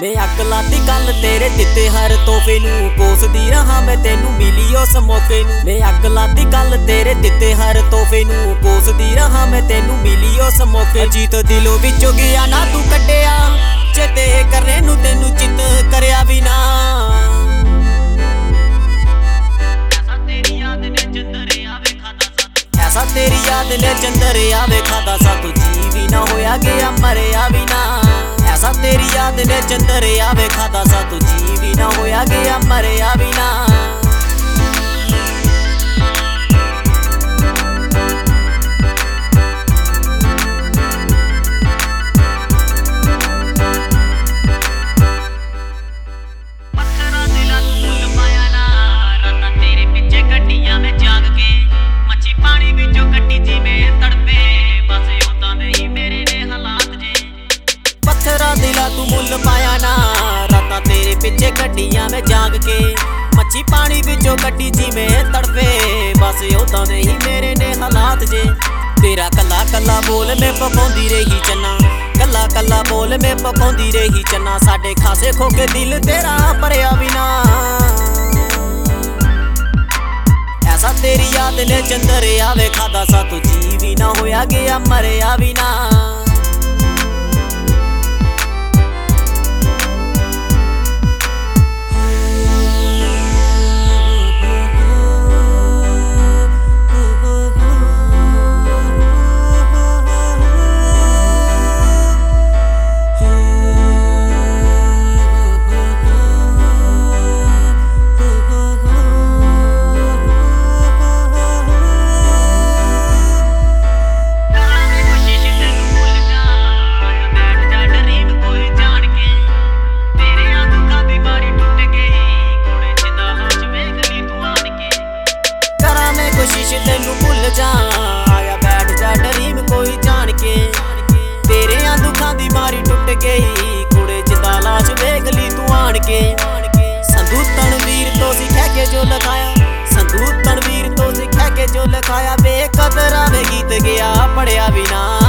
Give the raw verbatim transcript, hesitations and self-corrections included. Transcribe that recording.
मैं अग लाती कल तेरे दिते हर तोहफे नू कोसदी रहा मैं तेनू मिली उस मौके नू। मैं अग लाती कल तेरे दिते हर तोहफे नू कोसदी रहा मैं तेनू मिली उस मौके। जीत दिलों विचों गया ना तू कड्डिया चेते करने नू तेनू चित करया भी ना। ऐसा तेरी याद ने चंदरे आवे खाता सा तू जी भी ना होया गया मरिया भी ना। ऐसा तेरी याद ने चंदरे आवे खाता सा तू जी भी ना होया गया मरिया भी ना। दिला तू मुल पाया ना रातां तेरे पिछे कड्डियां मैं जाग के मच्छी पानी विचों कड्डी जी मैं तड़पे बस ओदां दे ही मेरे ने हालात जे। तेरा कला कला बोल में पकाउंदी रही चन्ना कला कला बोल में पकाउंदी रही चन्ना। साडे खासे खोके दिल तेरा भरिया भी ना। ऐसा तेरी याद ने चंदरे आवे खाता सा तू जी भी ना होया गया मरिया भी ना। कोशिश तेनू भुल जा आया बैठ जा ड्रीम कोई जान के। तेरे दुखां दी मारी टुट गई कुड़े जिदा लाश वेख ली तू आन के। संधू तनवीर तो सिखा के जो लिखाया संधू तनवीर तो सिखा के जो लिखाया बेकदरा में गीत गया पढ़िया भी ना।